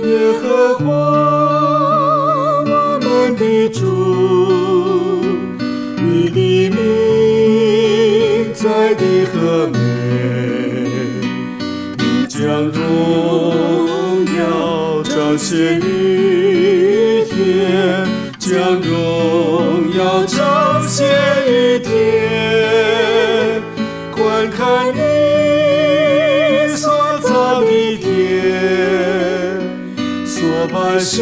耶和华我们的主，你的名在地和美，你将荣耀彰显于天，将荣耀彰显于天，观看你所造的天，所摆设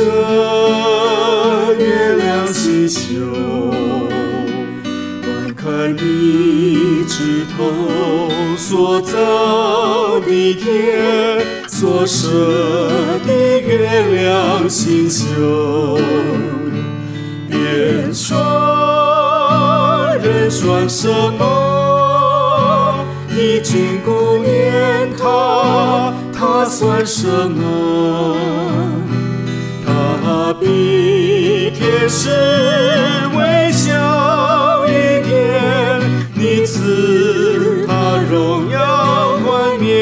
月亮星宿，观看你指头所造的天，所设的月亮星宿。别说人算什么，你君顾念他，他算什么？他比天使微小一点，你赐他荣耀冠冕。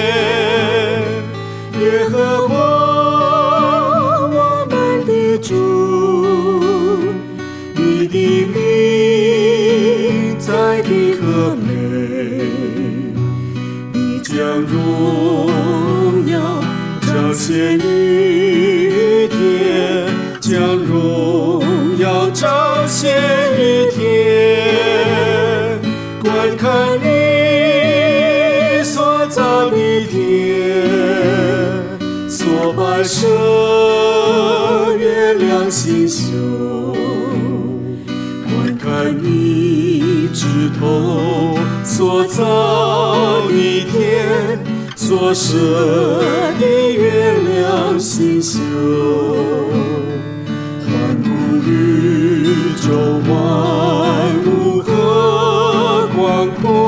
耶和华我们的主，你的名在地和美，你将荣耀彰显于天，将荣耀彰显于天，观看你所造的天，所摆设月亮星宿，观看你指头所造的天，所设的月亮星宿，万物宇宙万物和广阔。